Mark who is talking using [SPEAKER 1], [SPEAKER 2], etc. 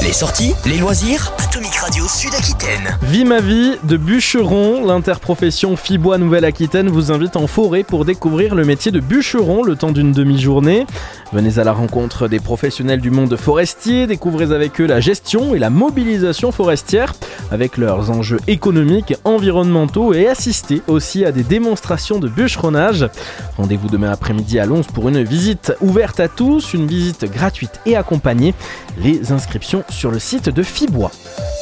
[SPEAKER 1] Les sorties, les loisirs, Atomic Radio Sud-Aquitaine.
[SPEAKER 2] Vie ma vie de bûcheron, l'interprofession Fibois Nouvelle-Aquitaine vous invite en forêt pour découvrir le métier de bûcheron le temps d'une demi-journée. Venez à la rencontre des professionnels du monde forestier, découvrez avec eux la gestion et la mobilisation forestière avec leurs enjeux économiques, environnementaux et assistez aussi à des démonstrations de bûcheronnage. Rendez-vous demain après-midi à Lons pour une visite ouverte à tous, une visite gratuite et accompagnée. Les inscriptions sur le site de Fibois.